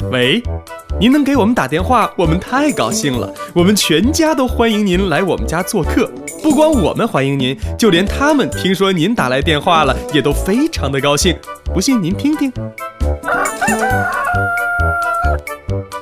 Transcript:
喂，您能给我们打电话，我们太高兴了。我们全家都欢迎您来我们家做客，不光我们欢迎您，就连他们听说您打来电话了，也都非常的高兴。不信您听听。